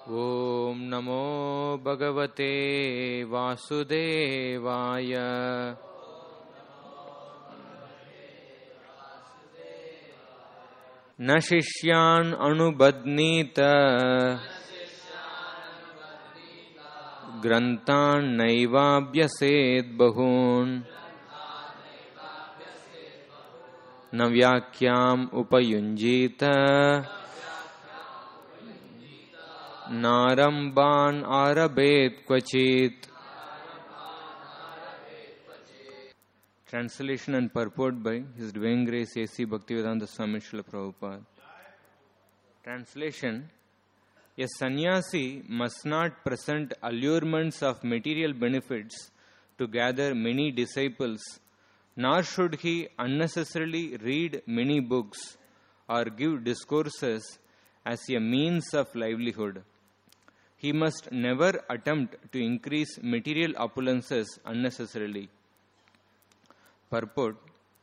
Om Namo Bhagavate Vasudevaya. Na Shishyan Anubadnita Grantan Naivabhyased Bahun Navyakyam Upayunjita Naramban Arabet Kvachit. Translation and purport by His Divine Grace A.C. Bhaktivedanta Swami Srila Prabhupada. Translation: a sannyasi must not present allurements of material benefits to gather many disciples, nor should he unnecessarily read many books or give discourses as a means of livelihood. He must never attempt to increase material opulences unnecessarily. Purport: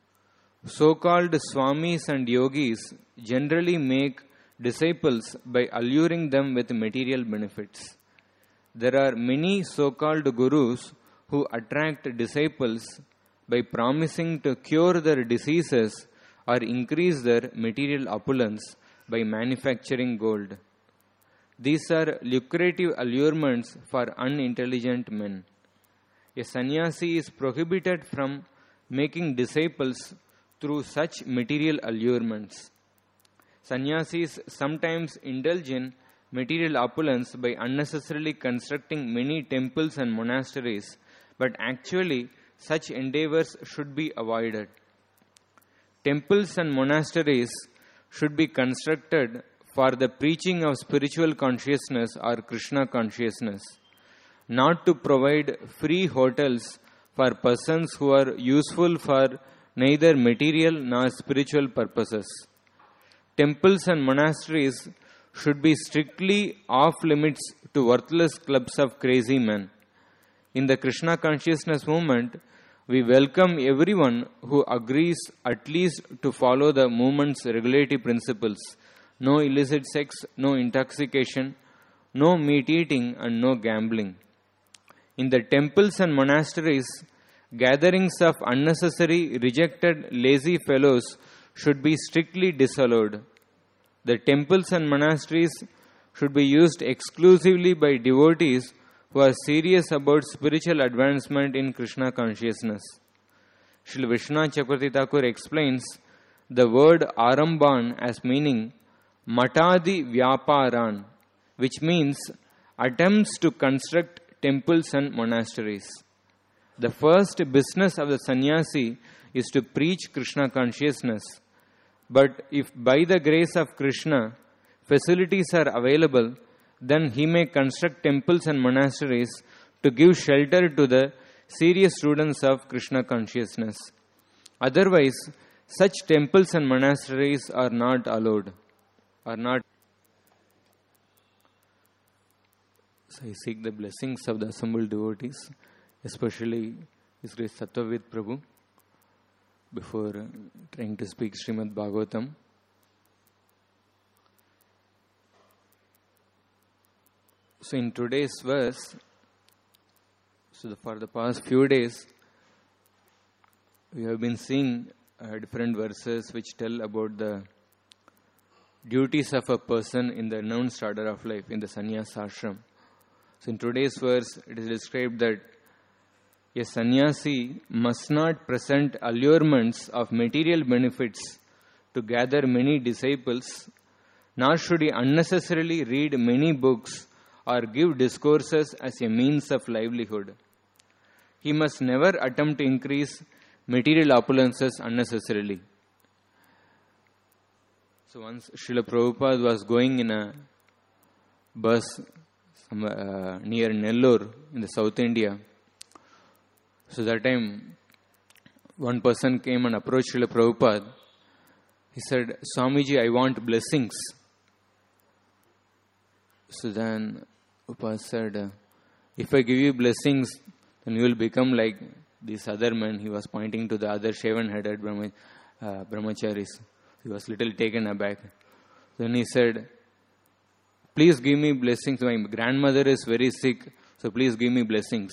so-called Swamis and Yogis generally make disciples by alluring them with material benefits. There are many so-called Gurus who attract disciples by promising to cure their diseases or increase their material opulence by manufacturing gold. These are lucrative allurements for unintelligent men. A sannyasi is prohibited from making disciples through such material allurements. Sannyasis sometimes indulge in material opulence by unnecessarily constructing many temples and monasteries, but actually such endeavors should be avoided. Temples and monasteries should be constructed for the preaching of spiritual consciousness or Krishna consciousness, not to provide free hotels for persons who are useful for neither material nor spiritual purposes. Temples and monasteries should be strictly off limits to worthless clubs of crazy men. In the Krishna consciousness movement, we welcome everyone who agrees at least to follow the movement's regulative principles: no illicit sex, no intoxication, no meat eating, and no gambling. In the temples and monasteries, gatherings of unnecessary, rejected, lazy fellows should be strictly disallowed. The temples and monasteries should be used exclusively by devotees who are serious about spiritual advancement in Krishna consciousness. Srila Vishwanath Chakravarti Thakur explains the word Aramban as meaning Matadi Vyaparan, which means attempts to construct temples and monasteries. The first business of the sannyasi is to preach Krishna consciousness. But if by the grace of Krishna facilities are available, then he may construct temples and monasteries to give shelter to the serious students of Krishna consciousness. Otherwise, such temples and monasteries are not allowed. So I seek the blessings of the assembled devotees, especially His Grace Sattvavid Prabhu, before trying to speak Srimad Bhagavatam. So in today's verse, for the past few days, we have been seeing different verses which tell about the duties of a person in the announced order of life, in the sannyasa ashram. So in today's verse, it is described that a sannyasi must not present allurements of material benefits to gather many disciples, nor should he unnecessarily read many books or give discourses as a means of livelihood. He must never attempt to increase material opulences unnecessarily. So once Srila Prabhupada was going in a bus near Nellore in the South India. So that time, one person came and approached Srila Prabhupada. He said, "Swamiji, I want blessings." So then Prabhupada said, "If I give you blessings, then you will become like these other men." He was pointing to the other shaven-headed brahmacharis. He was little taken aback. Then he said, please give me blessings. My grandmother is very sick, so please give me blessings.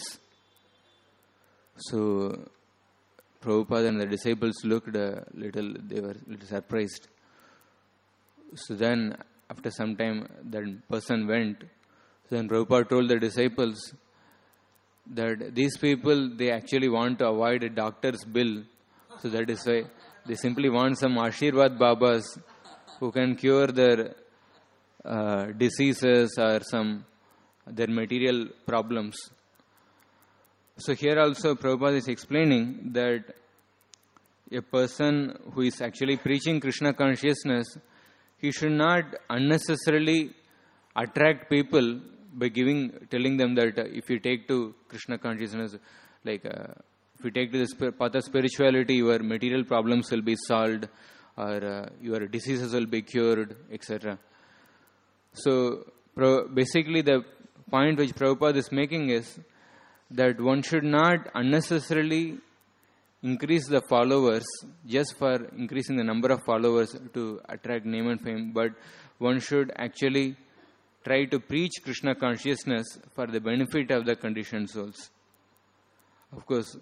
So Prabhupada and the disciples looked a little, they were a little surprised. So then, after some time, that person went. Then Prabhupada told the disciples that these people, they actually want to avoid a doctor's bill. So that is why they simply want some Ashirvad Babas who can cure their diseases or their material problems. So here also Prabhupada is explaining that a person who is actually preaching Krishna consciousness, he should not unnecessarily attract people by telling them that if you take to Krishna consciousness, if you take to this path of spirituality, your material problems will be solved, or your diseases will be cured, etc. So basically the point which Prabhupada is making is that one should not unnecessarily increase the followers just for increasing the number of followers to attract name and fame, but one should actually try to preach Krishna consciousness for the benefit of the conditioned souls. Of course,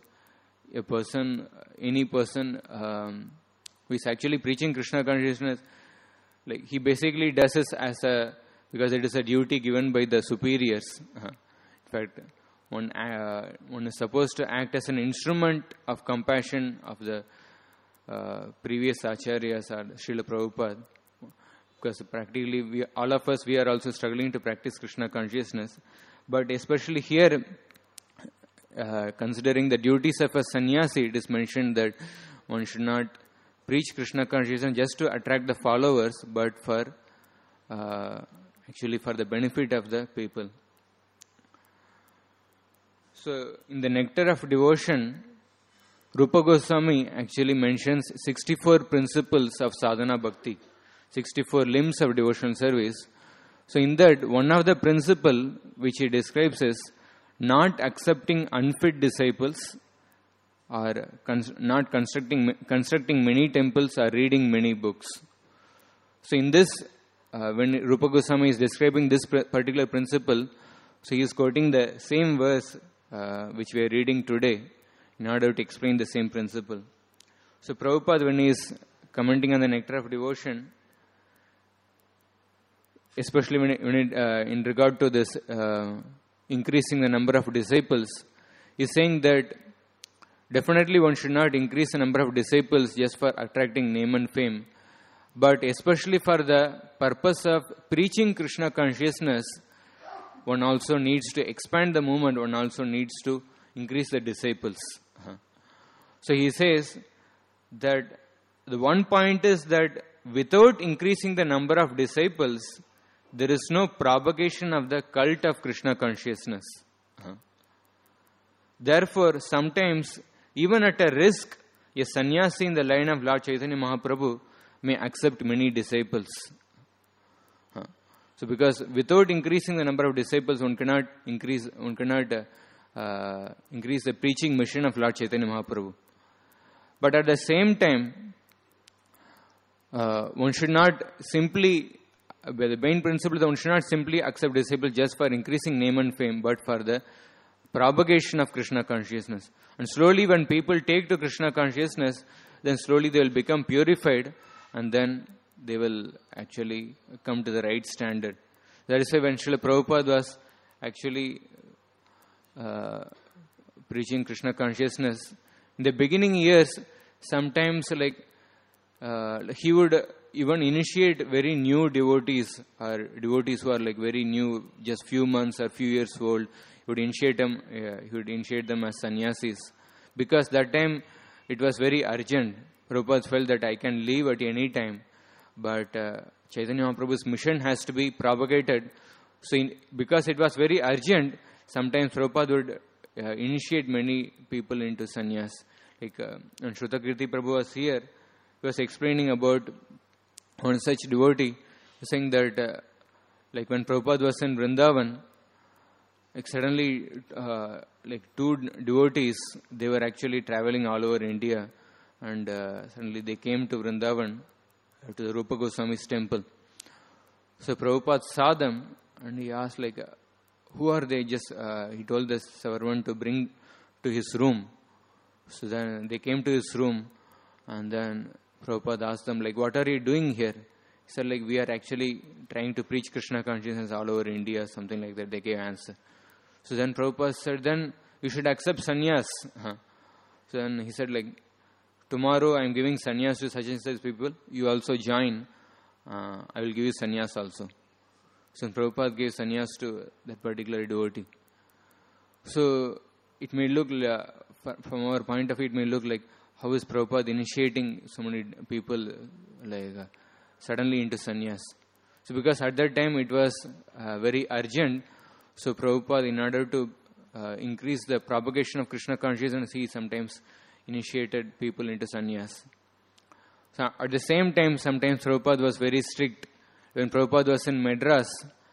any person who is actually preaching Krishna consciousness, he basically does this because it is a duty given by the superiors. In fact, one is supposed to act as an instrument of compassion of the previous acharyas or Srila Prabhupada. Because practically, all of us, we are also struggling to practice Krishna consciousness. But especially here, considering the duties of a sannyasi, it is mentioned that one should not preach Krishna consciousness just to attract the followers, but actually for the benefit of the people. So, in the Nectar of Devotion, Rupa Goswami actually mentions 64 principles of sadhana bhakti. 64 limbs of devotional service. So in that, one of the principle which he describes is not accepting unfit disciples, or not constructing many temples or reading many books. So in this, when Rupa Goswami is describing this particular principle, so he is quoting the same verse which we are reading today in order to explain the same principle. So Prabhupada, when he is commenting on the Nectar of Devotion, especially in regard to this increasing the number of disciples, is saying that definitely one should not increase the number of disciples just for attracting name and fame, but especially for the purpose of preaching Krishna consciousness, one also needs to expand the movement, one also needs to increase the disciples. So he says that the one point is that without increasing the number of disciples, there is no propagation of the cult of Krishna consciousness. Therefore, sometimes, even at a risk, a sannyasi in the line of Lord Chaitanya Mahaprabhu may accept many disciples. So, because without increasing the number of disciples, one cannot increase the preaching mission of Lord Chaitanya Mahaprabhu. But at the same time, one should not simply, the main principle is that one should not simply accept disciples just for increasing name and fame, but for the propagation of Krishna consciousness. And slowly when people take to Krishna consciousness, then slowly they will become purified, and then they will actually come to the right standard. That is why when Srila Prabhupada was actually preaching Krishna consciousness, in the beginning years, sometimes he would even initiate very new devotees, or devotees who are very new, just few months or few years old. He would initiate them as sannyasis, because that time it was very urgent. Prabhupada felt that I can leave at any time, but Chaitanya Mahaprabhu's mission has to be propagated. So because it was very urgent, sometimes Prabhupada would initiate many people into sannyas. When Shrutakirti Prabhu was here, he was explaining about one such devotee, saying that when Prabhupada was in Vrindavan, suddenly two devotees, they were actually traveling all over India, and suddenly they came to Vrindavan, to the Rupa Goswami's temple. So Prabhupada saw them and he asked who are they? He told the servant to bring to his room. So then they came to his room and then Prabhupada asked them what are you doing here? He said we are actually trying to preach Krishna consciousness all over India, something like that. They gave answer. So then Prabhupada said, then you should accept sannyas. So then he said tomorrow I am giving sannyas to such and such people. You also join. I will give you sannyas also. So Prabhupada gave sannyas to that particular devotee. So it may look, from our point of view, it may look how is Prabhupada initiating so many people suddenly into sannyas. So because at that time it was very urgent, so Prabhupada, in order to increase the propagation of Krishna consciousness, he sometimes initiated people into sannyas. So at the same time, sometimes Prabhupada was very strict. When Prabhupada was in Madras,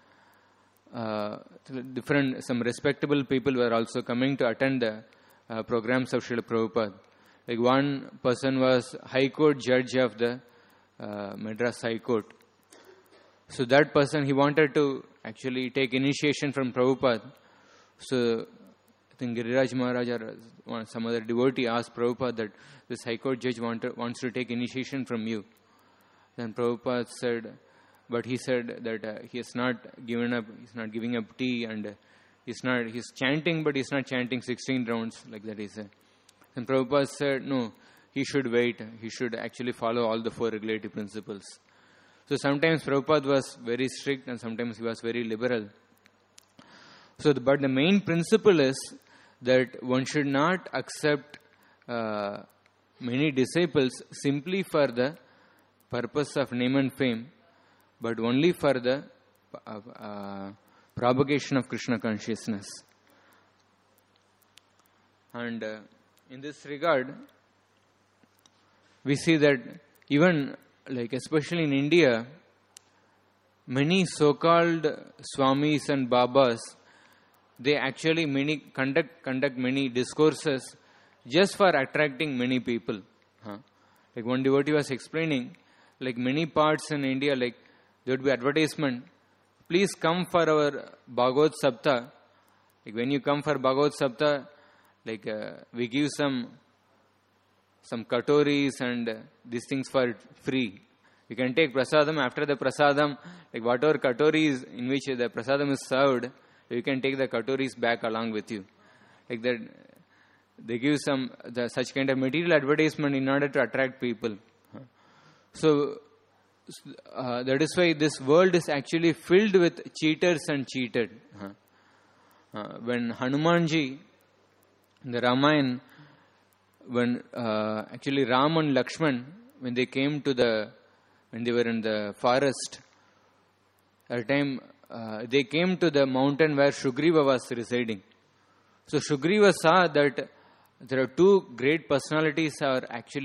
some respectable people were also coming to attend the programs of Srila Prabhupada. One person was High Court judge of the Madras High Court. So that person, he wanted to actually take initiation from Prabhupada. So I think Giriraj Maharaj or some other devotee asked Prabhupada that this High Court judge wants to take initiation from you. Then Prabhupada said, but he said that he has not given up, he's not giving up tea, and he's chanting, but he's not chanting 16 rounds, like that he said. Then Prabhupada said, no, he should wait, he should actually follow all the 4 regulative principles. So sometimes Prabhupada was very strict and sometimes he was very liberal. But the main principle is that one should not accept many disciples simply for the purpose of name and fame, but only for the propagation of Krishna consciousness. And in this regard, we see that even especially in India, many so-called Swamis and Babas, they actually conduct many discourses just for attracting many people. One devotee was explaining, many parts in India, there would be advertisement, please come for our Bhagavad Sapta. When you come for Bhagavad Sapta, we give some katoris and these things for free. You can take prasadam. After the prasadam, whatever katoris in which the prasadam is served, you can take the katoris back along with you. That, they give such kind of material advertisement in order to attract people. So that is why this world is actually filled with cheaters and cheated. When Hanumanji, in the Ramayana, when actually Ram and Lakshman, when they were in the forest, at a time they came to the mountain where Sugriva was residing. So Sugriva saw that there are 2 great personalities have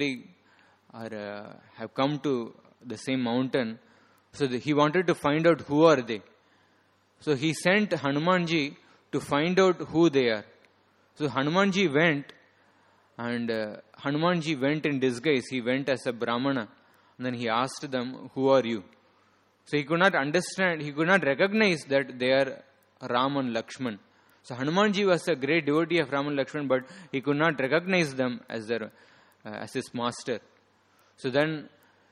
come to the same mountain. So he wanted to find out who are they. So he sent Hanumanji to find out who they are. So Hanumanji went, and Hanumanji went in disguise. He went as a Brahmana, and then he asked them, who are you? So he could not understand, he could not recognize that they are Ram and Lakshman. So Hanumanji was a great devotee of Ram and Lakshman, but he could not recognize them as his master. So then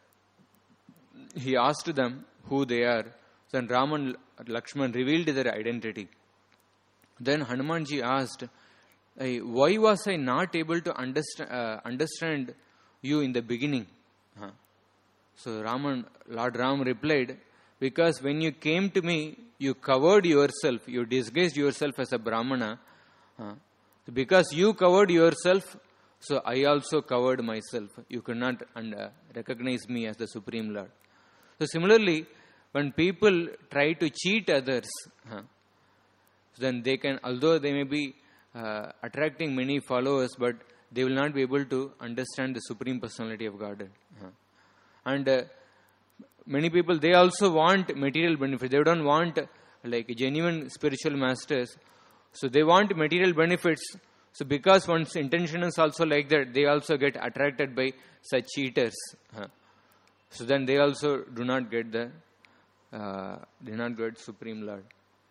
he asked them who they are. So then Ram and Lakshman revealed their identity. Then Hanumanji asked, why was I not able to understand you in the beginning? So Lord Ram replied, because when you came to me, you covered yourself, you disguised yourself as a Brahmana. Because you covered yourself, so I also covered myself. You could not recognize me as the Supreme Lord. So similarly, when people try to cheat others, then they can, although they may be attracting many followers, but they will not be able to understand the Supreme Personality of Godhead. And many people, they also want material benefit. They don't want genuine spiritual masters. So they want material benefits. So because one's intention is also like that, they also get attracted by such cheaters. So then they also do not get the did not get Supreme Lord.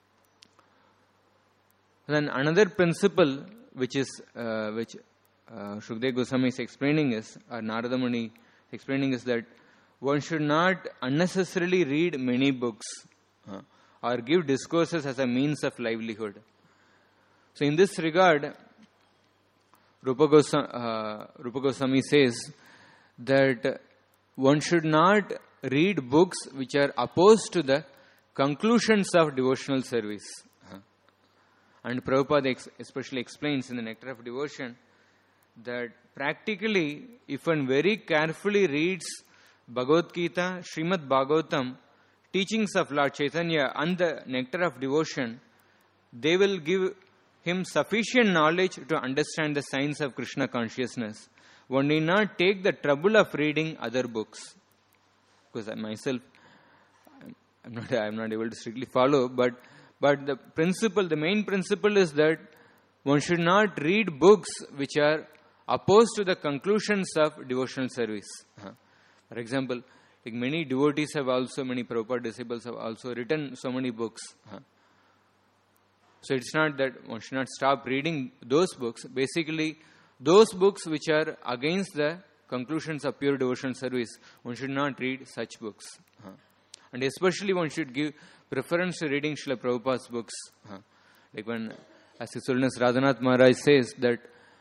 Then another principle which Shukdev Goswami is explaining is, or Narada Muni is explaining, is that one should not unnecessarily read many books or give discourses as a means of livelihood. So in this regard, Rupa Goswami says that one should not read books which are opposed to the conclusions of devotional service. And Prabhupada especially explains in the Nectar of Devotion that practically, if one very carefully reads Bhagavad Gita, Srimad Bhagavatam, teachings of Lord Chaitanya and the Nectar of Devotion, they will give him sufficient knowledge to understand the science of Krishna consciousness. One need not take the trouble of reading other books. Because I myself, I'm not able to strictly follow, but the principle, the main principle is that one should not read books which are opposed to the conclusions of devotional service. For example, like many devotees have also, many Prabhupada disciples have also written so many books. So it's not that one should not stop reading those books. Basically, those books which are against the conclusions of pure devotional service, one should not read such books. And especially one should give preference to reading Srila Prabhupada's books. Like when, as His Holiness Radhanath Maharaj says that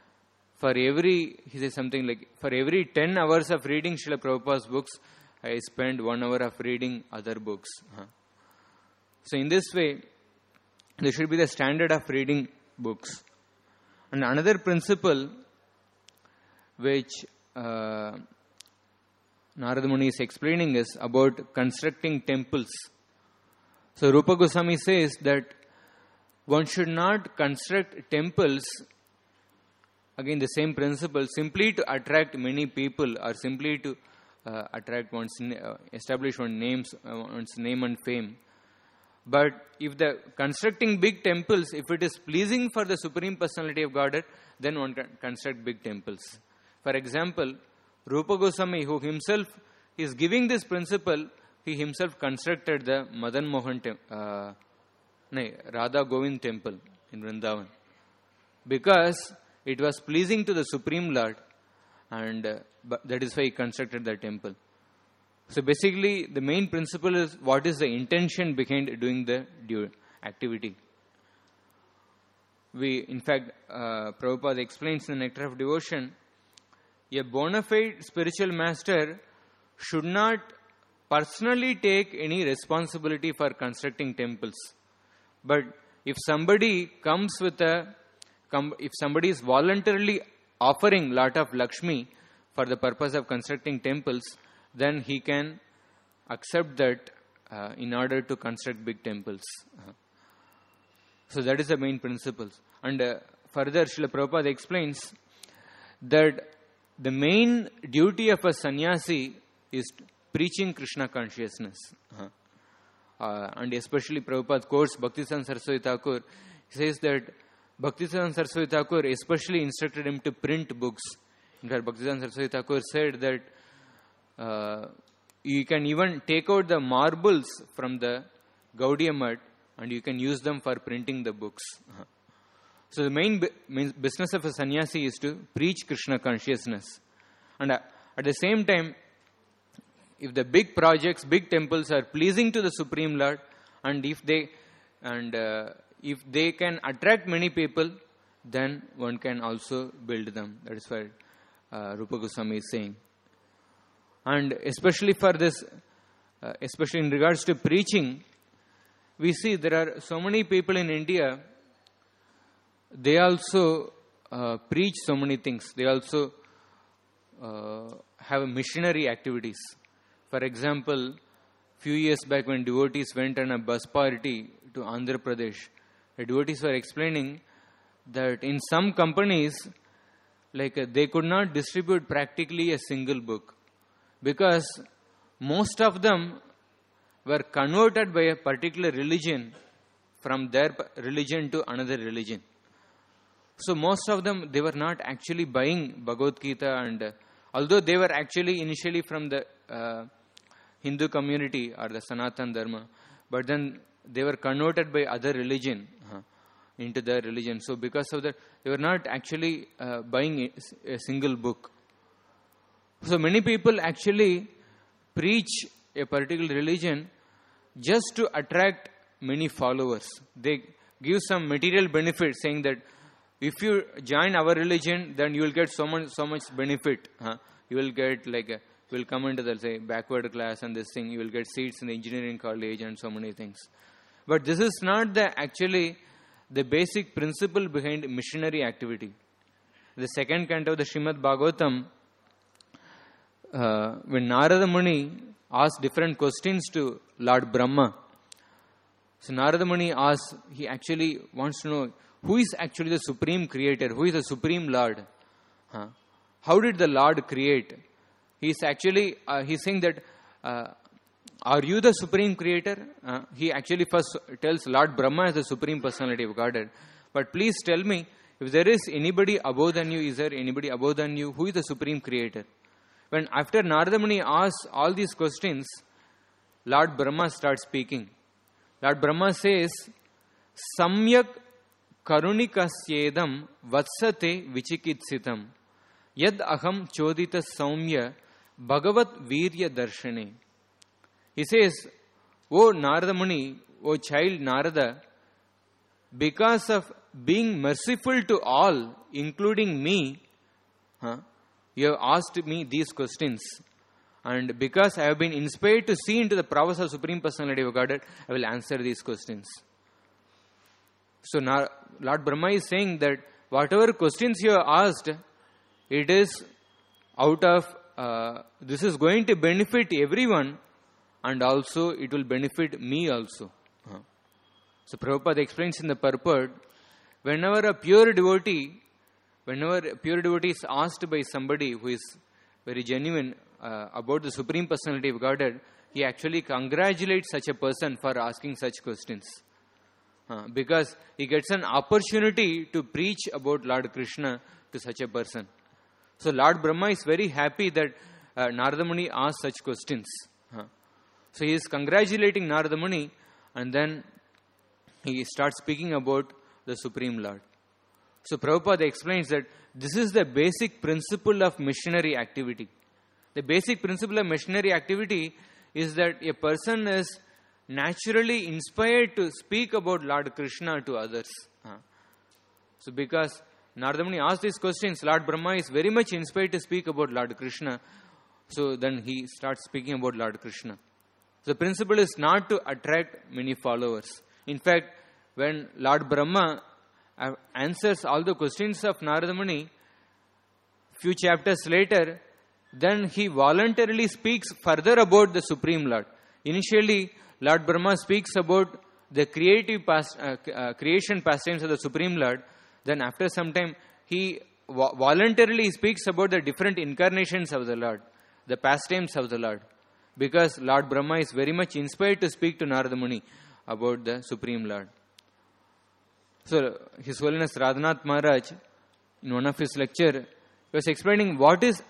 he says something like, for every 10 hours of reading Srila Prabhupada's books, I spend 1 hour of reading other books. So in this way, there should be the standard of reading books. And another principle which Narada Muni is explaining is about constructing temples. So Rupa Goswami says that one should not construct temples, again the same principle, simply to attract many people or simply to establish one's name and fame. But if the constructing big temples, if it is pleasing for the Supreme Personality of Godhead, then one can construct big temples. For example, Rupa Goswami, who himself is giving this principle, he himself constructed the Madan Mohan Radha Govind temple in Vrindavan, because it was pleasing to the Supreme Lord, and that is why he constructed the temple. So basically, the main principle is what is the intention behind doing the activity. In fact, Prabhupada explains in the Nectar of Devotion, a bona fide spiritual master should not personally take any responsibility for constructing temples. But if somebody if somebody is voluntarily offering lot of Lakshmi for the purpose of constructing temples, then he can accept that in order to construct big temples. So that is the main principles. And further, Srila Prabhupada explains that the main duty of a sannyasi is preaching Krishna consciousness. And especially Prabhupada quotes Bhaktisiddhanta Saraswati Thakur. He says that Bhaktisiddhanta Saraswati Thakur especially instructed him to print books. In fact, Bhaktisiddhanta Saraswati Thakur said that you can even take out the marbles from the Gaudiya Math and you can use them for printing the books. So the main business of a sannyasi is to preach Krishna consciousness. And at the same time, if the big projects, big temples are pleasing to the Supreme Lord, and if they can attract many people, then one can also build them. That is what Rupa Goswami is saying. And especially for this, especially in regards to preaching, we see there are so many people in India, they also preach so many things. They also have missionary activities. For example, few years back when devotees went on a bus party to Andhra Pradesh, the devotees were explaining that in some companies, they could not distribute practically a single book, because most of them were converted by a particular religion from their religion to another religion. So most of them, they were not actually buying Bhagavad Gita, and although they were actually initially from the Hindu community or the Sanatan Dharma, but then they were converted by other religion into their religion. So because of that, they were not actually buying a single book. So many people actually preach a particular religion just to attract many followers. They give some material benefit, saying that if you join our religion, then you will get so much benefit. You will get you will come into the, say, backward class and this thing. You will get seats in the engineering college and so many things. But this is not actually the basic principle behind missionary activity. The second canto of the Srimad Bhagavatam, when Narada Muni asked different questions to Lord Brahma. So Narada Muni asks, he actually wants to know who is actually the supreme creator, who is the supreme Lord. How did the Lord create? He's actually, he's saying that, are you the supreme creator? He actually first tells Lord Brahma as the supreme personality of Godhead. But please tell me, if there is anybody above than you, is there anybody above than you? Who is the supreme creator? When after Narada Muni asks all these questions, Lord Brahma starts speaking. Lord Brahma says, Samyak karunikasyedam vatsate vichikitsitam yad aham chodita saumya bhagavat virya darshane. He says, O Narada Muni, O child Narada, because of being merciful to all, including me, you have asked me these questions. And because I have been inspired to see into the prowess of Supreme Personality of Godhead, I will answer these questions. So now Lord Brahma is saying that whatever questions you have asked, it is out of, this is going to benefit everyone, and also it will benefit me also. So Prabhupada explains in the purport, whenever a pure devotee is asked by somebody who is very genuine about the Supreme Personality of Godhead, he actually congratulates such a person for asking such questions. Because he gets an opportunity to preach about Lord Krishna to such a person. So Lord Brahma is very happy that Narada Muni asked such questions. So he is congratulating Narada Muni, and then he starts speaking about the Supreme Lord. So Prabhupada explains that this is the basic principle of missionary activity. The basic principle of missionary activity is that a person is naturally inspired to speak about Lord Krishna to others. So because Narada Muni asked these questions, Lord Brahma is very much inspired to speak about Lord Krishna. So then he starts speaking about Lord Krishna. So the principle is not to attract many followers. In fact, when Lord Brahma answers all the questions of Narada Muni, few chapters later, then he voluntarily speaks further about the Supreme Lord. Initially, Lord Brahma speaks about the creation pastimes of the Supreme Lord. Then after some time, he voluntarily speaks about the different incarnations of the Lord, the pastimes of the Lord. Because Lord Brahma is very much inspired to speak to Narada Muni about the Supreme Lord. So, His Holiness Radhanath Maharaj, in one of his lecture, was explaining what is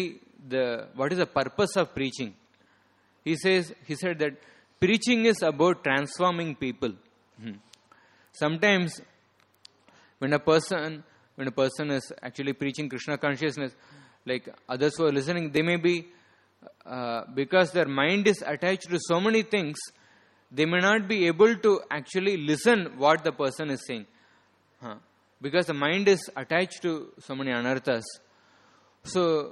the purpose of preaching. He said that preaching is about transforming people. Sometimes, when a person is actually preaching Krishna consciousness, like others who are listening, they may be, because their mind is attached to so many things, they may not be able to actually listen what the person is saying. Because the mind is attached to so many anarthas. So,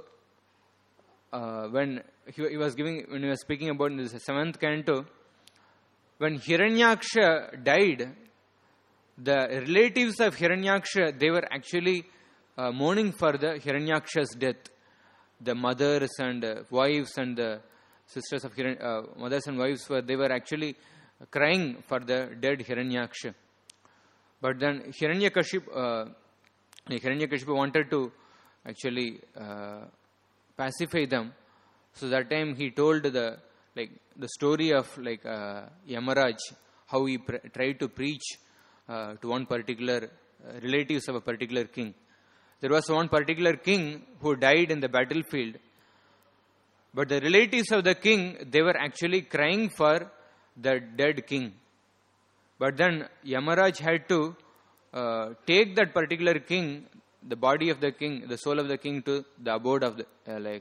when he was speaking about this 7th canto, when Hiranyaksha died, the relatives of Hiranyaksha, they were actually mourning for the Hiranyaksha's death. The mothers and wives and the sisters of mothers and wives they were actually crying for the dead Hiranyaksha. But then Hiranyakashipu wanted to actually pacify them. So that time he told the story of Yamaraj, how he tried to preach to one particular relatives of a particular king. There was one particular king who died in the battlefield. But the relatives of the king, they were actually crying for the dead king. But then Yamaraj had to take that particular king, the body of the king, the soul of the king, to the abode of the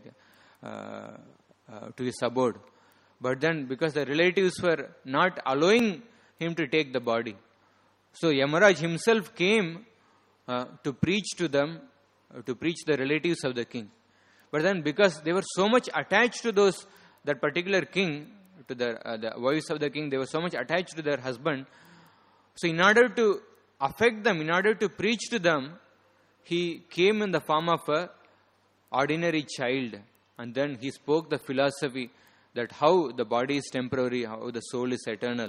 to his abode. But then because the relatives were not allowing him to take the body, so Yamaraj himself came to preach to them, to preach the relatives of the king. But then because they were so much attached to that particular king, to the wives of the king, they were so much attached to their husband. So in order to affect them, in order to preach to them, he came in the form of a ordinary child. And then he spoke the philosophy that how the body is temporary, how the soul is eternal.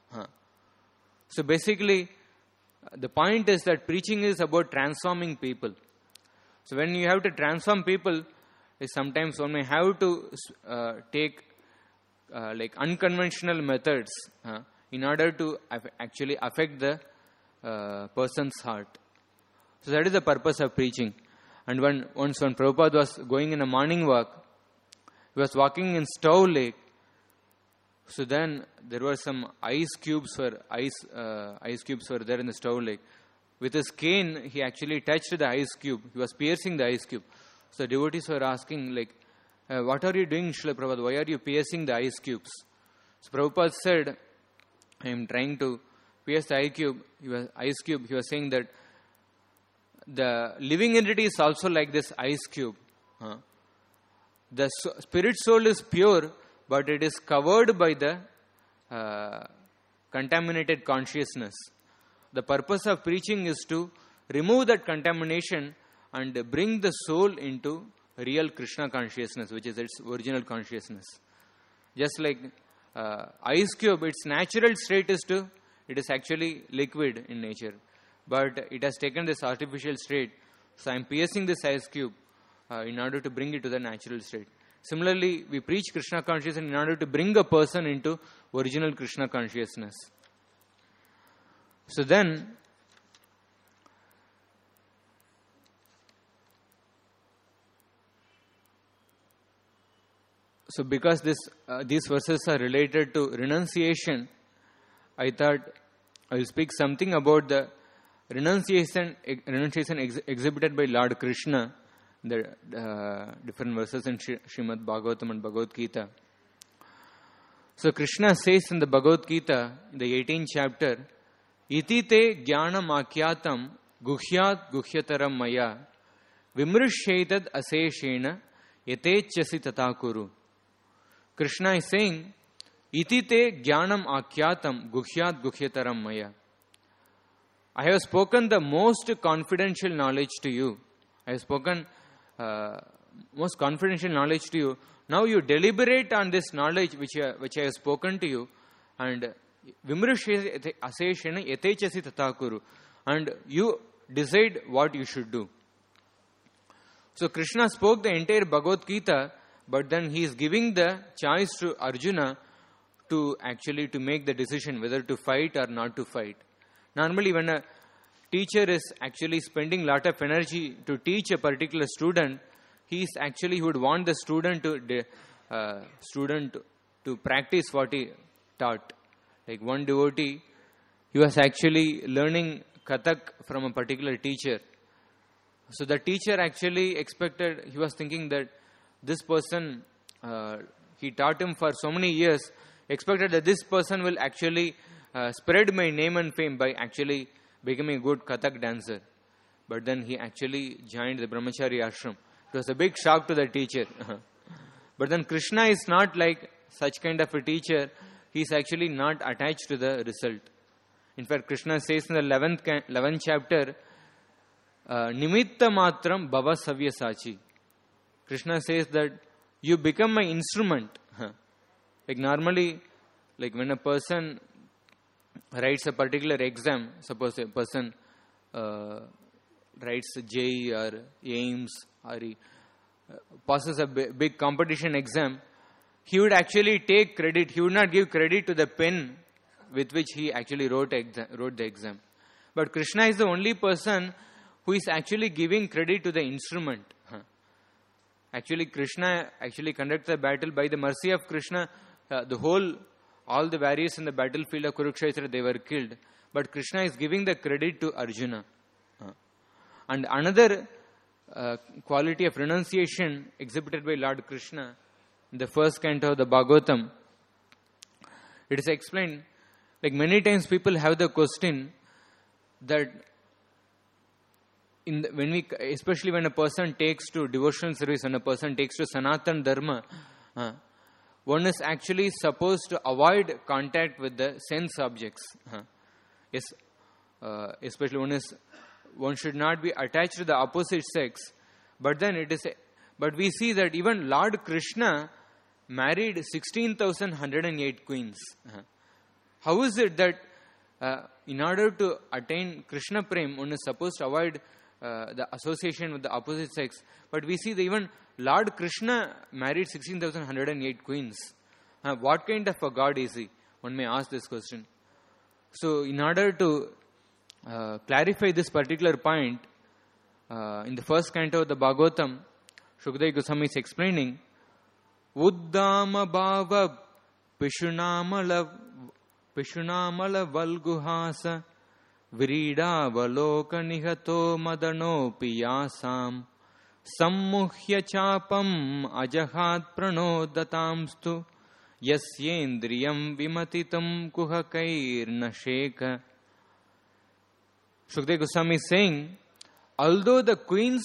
So basically, the point is that preaching is about transforming people. So when you have to transform people, sometimes one may have to take unconventional methods in order to actually affect the person's heart. So that is the purpose of preaching. And once when Prabhupada was going in a morning walk, he was walking in Stowe Lake. So then there were some ice cubes were there in the Stowe Lake. With his cane, he actually touched the ice cube. He was piercing the ice cube. So devotees were asking, what are you doing, Srila Prabhupada? Why are you piercing the ice cubes? So Prabhupada said, I am trying to pierce the ice cube. He was saying that the living entity is also like this ice cube. The spirit soul is pure, but it is covered by the contaminated consciousness. The purpose of preaching is to remove that contamination and bring the soul into real Krishna consciousness, which is its original consciousness. Just like ice cube, its natural state it is actually liquid in nature. But it has taken this artificial state. So I am piercing this ice cube in order to bring it to the natural state. Similarly, we preach Krishna consciousness in order to bring a person into original Krishna consciousness. So then, because these verses are related to renunciation, I thought I will speak something about the renunciation exhibited by Lord Krishna, the different verses in Srimad Bhagavatam and Bhagavad Gita. So Krishna says in the Bhagavad Gita, in the 18th chapter, Iti te jnanam akyatam guhyat guhyataram maya vimrishyetad aseshena yatechasi tatakuru. Krishna is saying, Iti te jnanam akyatam guhyat guhyataram maya. I have spoken the most confidential knowledge to you. I have spoken most confidential knowledge to you. Now you deliberate on this knowledge which I have spoken to you, and vimrishyate aseshena yatechasi tatakuru, and you decide what you should do. So Krishna spoke the entire Bhagavad Gita, but then he is giving the choice to Arjuna to make the decision whether to fight or not to fight. Normally, when a teacher is actually spending a lot of energy to teach a particular student, he would want the student to practice what he taught. Like one devotee, he was actually learning Kathak from a particular teacher. So the teacher actually he was thinking that this person, he taught him for so many years, expected that this person will actually spread my name and fame by actually becoming a good Kathak dancer. But then he actually joined the Brahmachari ashram. It was a big shock to the teacher. But then Krishna is not like such kind of a teacher. He is actually not attached to the result. In fact, Krishna says in the 11th chapter, Nimitta matram bhava savya sachi. Krishna says that you become my instrument. Like normally, like when a person writes a particular exam, suppose a person writes JEE or AIMS or he passes a big competition exam, he would actually take credit. He would not give credit to the pen with which he actually wrote the exam. But Krishna is the only person who is actually giving credit to the instrument. Actually, Krishna actually conducts the battle. By the mercy of Krishna, all the warriors in the battlefield of Kurukshetra, they were killed. But Krishna is giving the credit to Arjuna. And another quality of renunciation exhibited by Lord Krishna in the first canto of the Bhagavatam, it is explained, like many times people have the question that especially when a person takes to devotional service and a person takes to Sanatana Dharma, one is actually supposed to avoid contact with the sense objects. Yes, especially one should not be attached to the opposite sex. But we see that even Lord Krishna married 16,108 queens. How is it that in order to attain Krishna Prem, one is supposed to avoid the association with the opposite sex? But we see that even Lord Krishna married 16,108 queens. What kind of a God is he? One may ask this question. So, in order to clarify this particular point, in the first canto of the Bhagavatam, Shukadeva Goswami is explaining, Uddama Bhava Pishunamala Valguhasa Virida Valoka Nihato Madano Piyasam Sammuhya Chapam Ajahat Pranodatamstu Yasyendriyam Vimatitam Kuhakair Nasheka. Shukadeva Goswami is saying, although the queens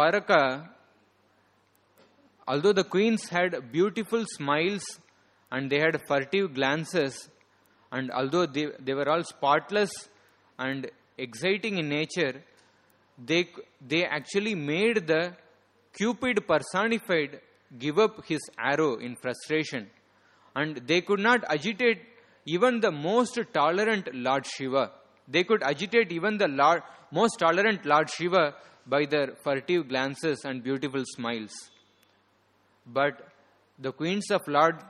had beautiful smiles and they had furtive glances, and although they were all spotless and exciting in nature, they actually made the Cupid personified give up his arrow in frustration. And they could not agitate even the most tolerant Lord Shiva. They could agitate even the most tolerant Lord Shiva by their furtive glances and beautiful smiles. But the queens of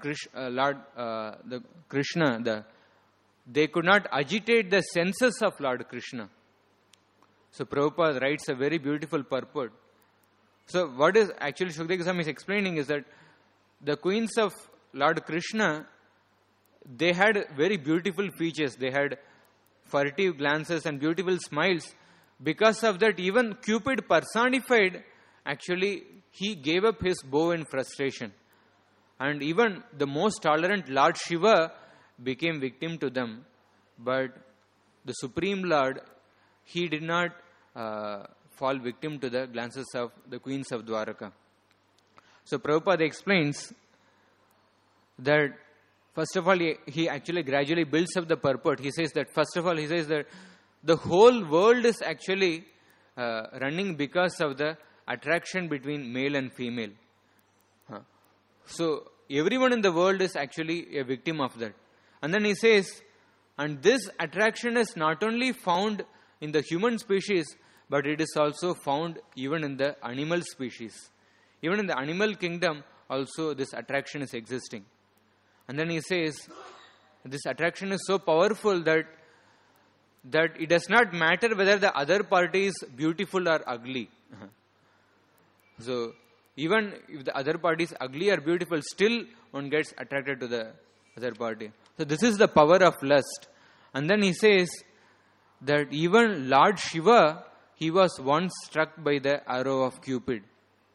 Krishna, they could not agitate the senses of Lord Krishna. So Prabhupada writes a very beautiful purport. So what is actually Shukadeva Goswami is explaining is that the queens of Lord Krishna, they had very beautiful features. They had furtive glances and beautiful smiles. Because of that, even Cupid personified, actually, he gave up his bow in frustration. And even the most tolerant Lord Shiva became victim to them. But the Supreme Lord, he did not fall victim to the glances of the queens of Dwaraka. So Prabhupada explains that first of all, he actually gradually builds up the purport. He says that the whole world is actually running because of the attraction between male and female. So everyone in the world is actually a victim of that. And then he says, and this attraction is not only found in the human species, but it is also found even in the animal species. Even in the animal kingdom, also this attraction is existing. And then he says, this attraction is so powerful that it does not matter whether the other party is beautiful or ugly. So, even if the other party is ugly or beautiful, still one gets attracted to the other party. So, this is the power of lust. And then he says that even Lord Shiva, he was once struck by the arrow of Cupid.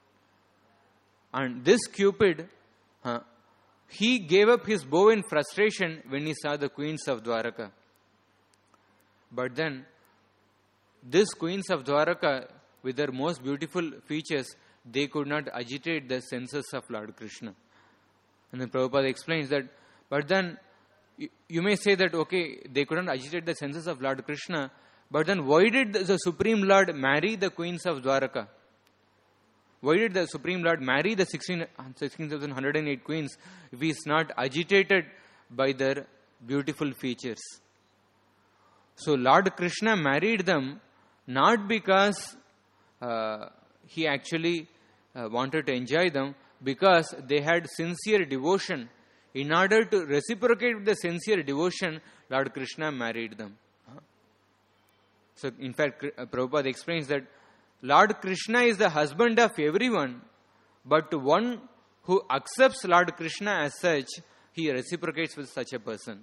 And this Cupid, he gave up his bow in frustration when he saw the queens of Dwaraka. But then, these queens of Dwaraka, with their most beautiful features, they could not agitate the senses of Lord Krishna. And then Prabhupada explains that, but then, you may say that, okay, they couldn't agitate the senses of Lord Krishna, but then why did the Supreme Lord marry the queens of Dwaraka? Why did the Supreme Lord marry the 16,108 queens if he is not agitated by their beautiful features? So Lord Krishna married them not because he actually wanted to enjoy them, because they had sincere devotion. In order to reciprocate with the sincere devotion, Lord Krishna married them. So in fact, Prabhupada explains that Lord Krishna is the husband of everyone, but to one who accepts Lord Krishna as such, he reciprocates with such a person.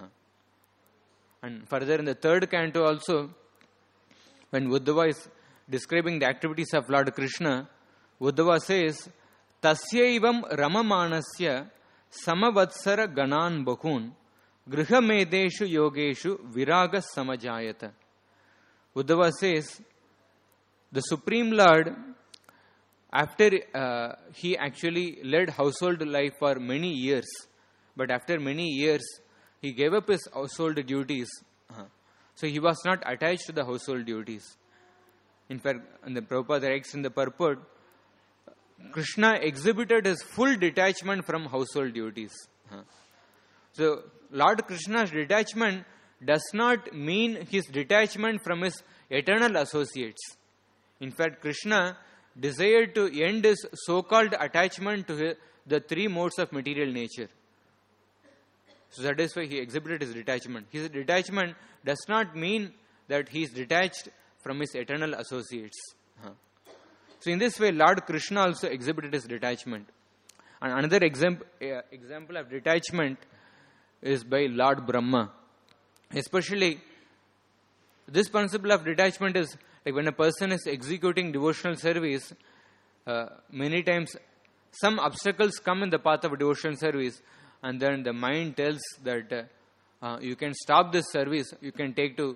And further in the third canto also, when Uddhava is describing the activities of Lord Krishna, Uddhava says, Tasyaivam ramamanasya samavatsara ganan bahun grihamedeshu yogeshu viraga samajayata. Uddhava says, the Supreme Lord, after he actually led household life for many years, but after many years, he gave up his household duties. So he was not attached to the household duties. In fact, and the Prabhupada writes in the purport, Krishna exhibited his full detachment from household duties. So Lord Krishna's detachment does not mean his detachment from his eternal associates. In fact, Krishna desired to end his so-called attachment to the three modes of material nature. So that is why he exhibited his detachment. His detachment does not mean that he is detached from his eternal associates. So in this way, Lord Krishna also exhibited his detachment. And another example of detachment is by Lord Brahma. Especially, this principle of detachment is like when a person is executing devotional service, many times some obstacles come in the path of devotional service, and then the mind tells that you can stop this service, you can take to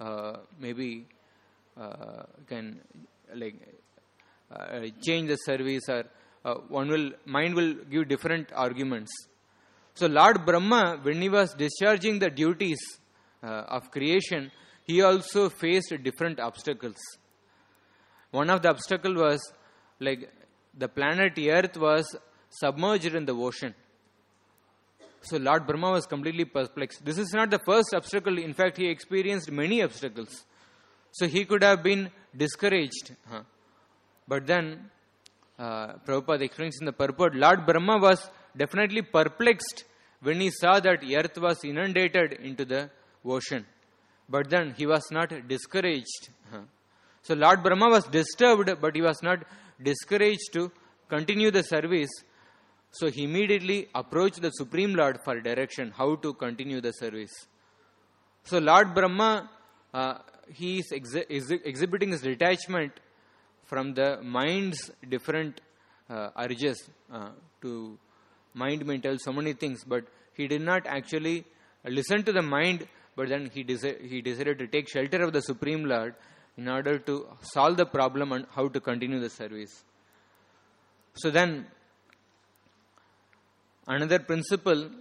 change the service, or mind will give different arguments. So Lord Brahma, when he was discharging the duties of creation, he also faced different obstacles. One of the obstacles was like the planet Earth was submerged in the ocean. So Lord Brahma was completely perplexed. This is not the first obstacle. In fact, he experienced many obstacles. So he could have been discouraged. But then, Prabhupada explains in the purport, Lord Brahma was definitely perplexed when he saw that earth was inundated into the ocean. But then he was not discouraged. So Lord Brahma was disturbed, but he was not discouraged to continue the service. So he immediately approached the Supreme Lord for direction, how to continue the service. So Lord Brahma, he is exhibiting his detachment from the mind's different urges. To mind may tell so many things, but he did not actually listen to the mind, but then he decided to take shelter of the Supreme Lord in order to solve the problem and how to continue the service. So then, another principle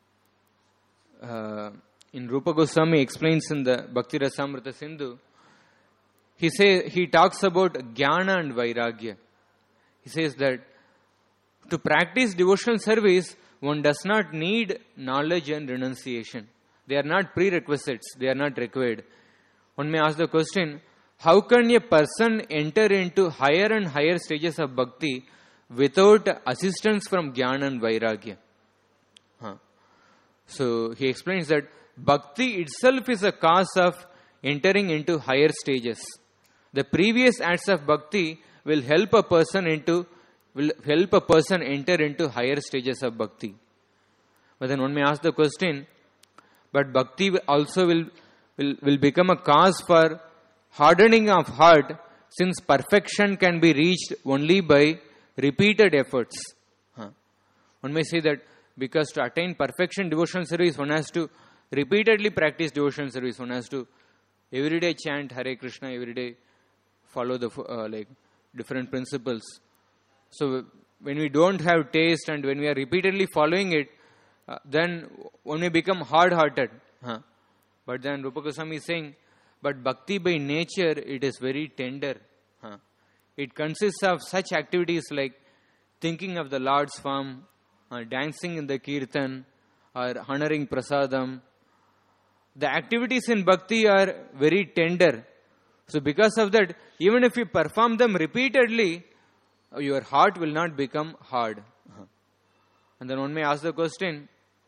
in Rupa Goswami explains in the Bhakti Rasamrita Sindhu. He talks about Jnana and Vairagya. He says that to practice devotional service, one does not need knowledge and renunciation. They are not prerequisites. They are not required. One may ask the question, how can a person enter into higher and higher stages of bhakti without assistance from Jnana and Vairagya? So he explains that bhakti itself is a cause of entering into higher stages. The previous acts of bhakti will help a person enter into higher stages of bhakti. But then one may ask the question, but bhakti also will become a cause for hardening of heart, since perfection can be reached only by repeated efforts. One may say that because to attain perfection devotional service, one has to repeatedly practice devotional service. One has to every day chant Hare Krishna, every day follow the different principles. So when we don't have taste and when we are repeatedly following it, then one may become hard-hearted. But then Rupa Goswami is saying, but bhakti by nature, it is very tender. It consists of such activities like thinking of the Lord's form, dancing in the kirtan, or honoring prasadam. The activities in bhakti are very tender. So because of that, even if you perform them repeatedly, your heart will not become hard. And then one may ask the question,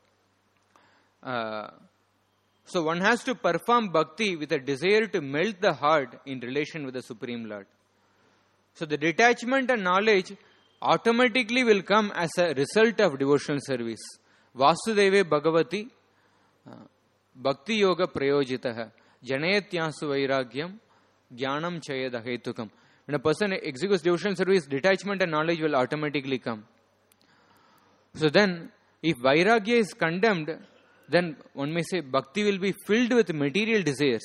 so one has to perform bhakti with a desire to melt the heart in relation with the Supreme Lord. So the detachment and knowledge automatically will come as a result of devotional service. Vasudeve Bhagavati Bhakti Yoga Prayojitaha Janayatyasu Vairagyam Jnanam Chayada Hetukam. When a person executes devotional service, detachment and knowledge will automatically come. So then, if Vairagya is condemned, then one may say Bhakti will be filled with material desires.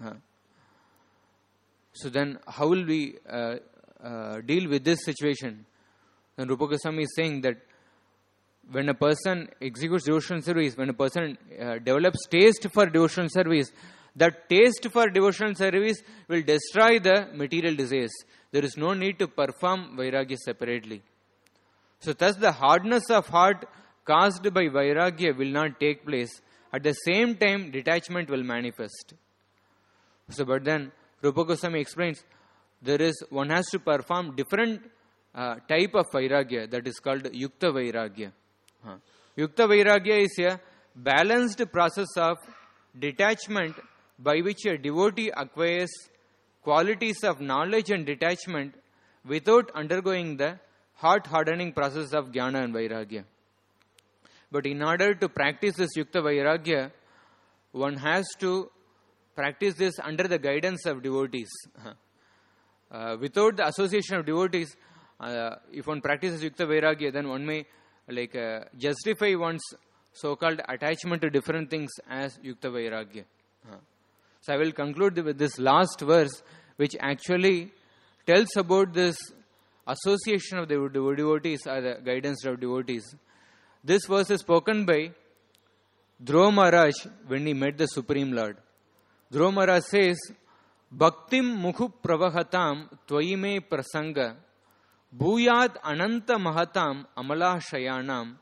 So then, how will we deal with this situation? Then Rupa Goswami is saying that when a person executes devotional service, when a person develops taste for devotional service, that taste for devotional service will destroy the material desires. There is no need to perform Vairagya separately. So thus the hardness of heart caused by Vairagya will not take place. At the same time, detachment will manifest. So but then Rupa Goswami explains, one has to perform different type of Vairagya, that is called Yukta Vairagya. Yukta Vairagya is a balanced process of detachment by which a devotee acquires qualities of knowledge and detachment without undergoing the heart-hardening process of Jnana and Vairagya. But in order to practice this Yukta Vairagya, one has to practice this under the guidance of devotees. Without the association of devotees, if one practices Yukta Vairagya, then one may justify one's so-called attachment to different things as Yukta Vairagya. So I will conclude with this last verse, which actually tells about this association of the devotees or the guidance of devotees. This verse is spoken by Dhruva Maharaj when he met the Supreme Lord. Dhruva Maharaj says, Bhaktim mukhu pravahatam tvayime prasanga bhuyad ananta mahatam amala shayanam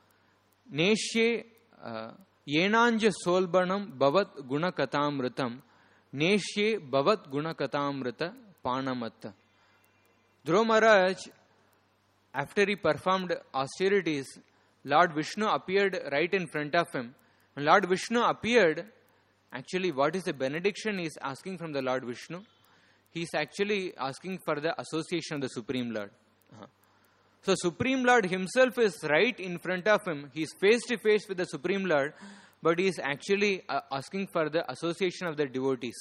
neshye yenanja solbanam bhavat gunakatamritam neshye bhavat gunakatamrita panamatta. Dhruva Maharaj, after he performed austerities, Lord Vishnu appeared right in front of him. When Lord Vishnu appeared, actually what is the benediction he is asking from the Lord Vishnu? He is actually asking for the association of the Supreme Lord. So Supreme Lord himself is right in front of him. He is face to face with the Supreme Lord, but he is actually asking for the association of the devotees.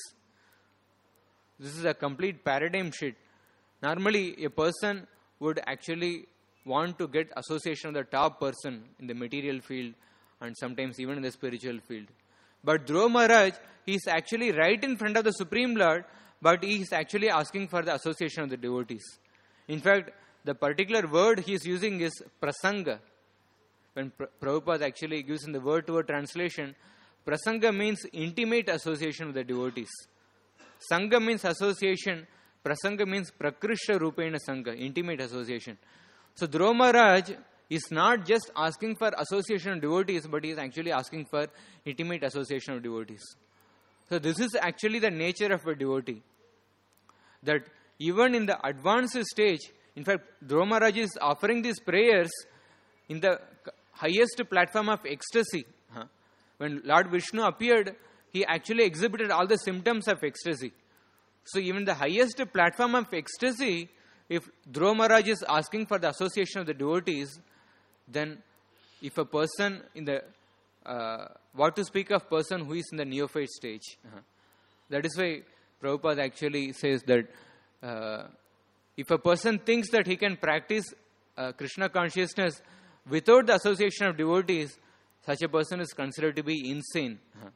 This is a complete paradigm shift. Normally, a person would actually want to get association of the top person in the material field and sometimes even in the spiritual field. But Dhruva Maharaj, he is actually right in front of the Supreme Lord, but he is actually asking for the association of the devotees. In fact, the particular word he is using is prasanga. When Prabhupada actually gives in the word-to-word translation, prasanga means intimate association with the devotees. Sangha means association. Prasanga means prakrishta rupena sangha, intimate association. So Dhruva Maharaj is not just asking for association of devotees, but he is actually asking for intimate association of devotees. So this is actually the nature of a devotee. That even in the advanced stage, in fact, Dhruva Maharaj is offering these prayers in the highest platform of ecstasy. When Lord Vishnu appeared, he actually exhibited all the symptoms of ecstasy. So even the highest platform of ecstasy, if Dhruva Maharaj is asking for the association of the devotees, then if a person in the, what to speak of person who is in the neophyte stage. That is why Prabhupada actually says that if a person thinks that he can practice Krishna consciousness without the association of devotees, such a person is considered to be insane.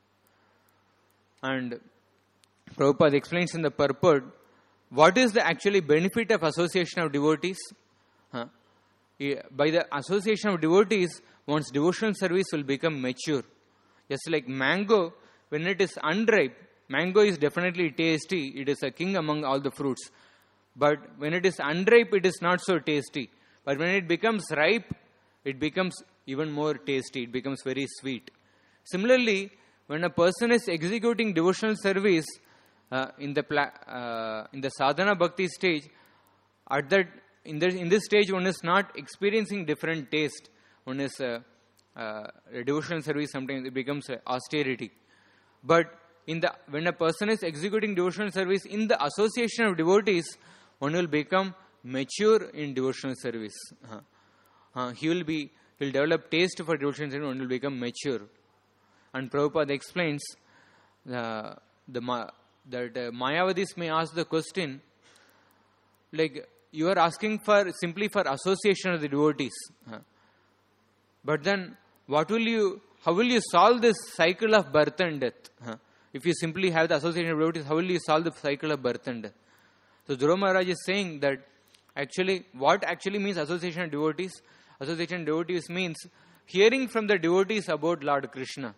And Prabhupada explains in the purport, what is the actually benefit of association of devotees? By the association of devotees, one's devotional service will become mature. Just like mango, when it is unripe, mango is definitely tasty. It is a king among all the fruits. But when it is unripe, it is not so tasty. But when it becomes ripe, it becomes even more tasty. It becomes very sweet. Similarly, when a person is executing devotional service in the sadhana bhakti stage, in this stage one is not experiencing different taste. One is a devotional service, sometimes it becomes austerity. But when a person is executing devotional service in the association of devotees, one will become mature in devotional service. He'll develop taste for devotional service and will become mature. And Prabhupada explains that Mayavadis may ask the question, like, you are asking simply for association of the devotees. But then, how will you solve this cycle of birth and death? If you simply have the association of devotees, how will you solve the cycle of birth and death? So Dhruva Maharaj is saying that what actually means association of devotees? Association of devotees means hearing from the devotees about Lord Krishna.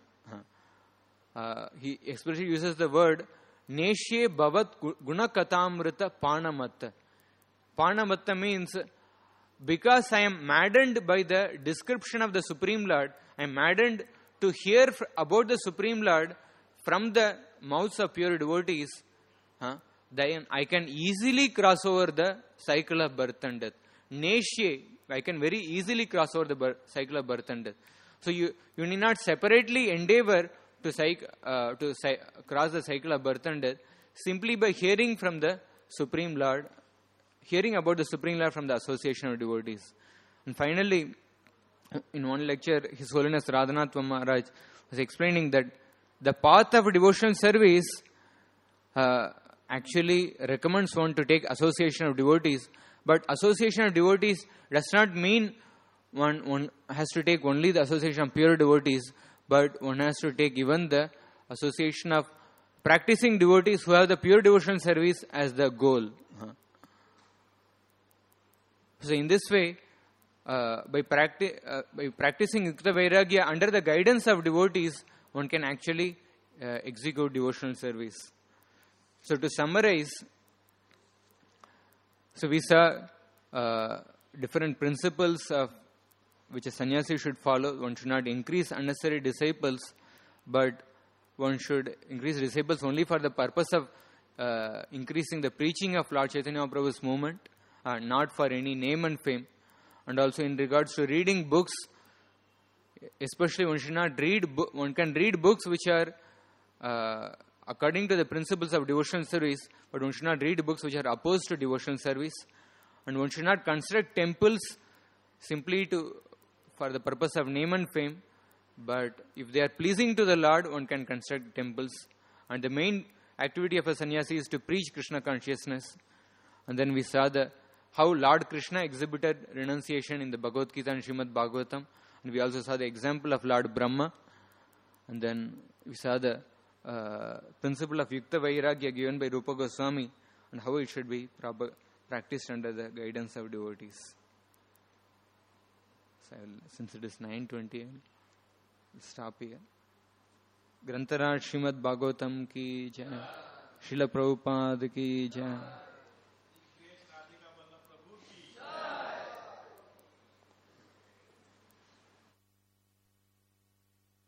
He especially uses the word Neshye Bhavat Gunakatamrita Panamatta. Panamatta means, because I am maddened by the description of the Supreme Lord, I am maddened to hear about the Supreme Lord from the mouths of pure devotees, then I can easily cross over the cycle of birth and death. Neshye, I can very easily cross over the cycle of birth and death. So you need not separately endeavor to cross the cycle of birth and death, simply by hearing from the Supreme Lord, hearing about the Supreme Lord from the association of devotees. And finally, in one lecture, His Holiness Radhanath Maharaj was explaining that the path of devotional service actually recommends one to take association of devotees, but association of devotees does not mean one has to take only the association of pure devotees, but one has to take even the association of practicing devotees who have the pure devotional service as the goal. So in this way, by practicing Yukta Vairagya under the guidance of devotees, one can actually execute devotional service. So to summarize, so we saw different principles of which a sannyasi should follow. One should not increase unnecessary disciples, but one should increase disciples only for the purpose of increasing the preaching of Lord Chaitanya Mahaprabhu's movement, not for any name and fame. And also in regards to reading books, especially one can read books which are according to the principles of devotional service, but one should not read books which are opposed to devotional service. And one should not construct temples simply for the purpose of name and fame, but if they are pleasing to the Lord, one can construct temples. And the main activity of a sannyasi is to preach Krishna consciousness. And then we saw how Lord Krishna exhibited renunciation in the Bhagavad Gita and Srimad Bhagavatam. And we also saw the example of Lord Brahma. And then we saw the principle of Yukta Vairagya given by Rupa Goswami and how it should be practiced under the guidance of devotees. So since it is 9:20, I will stop here. Grantaraj Srimad Bhagavatam ki jai, Srila Prabhupada ki jai.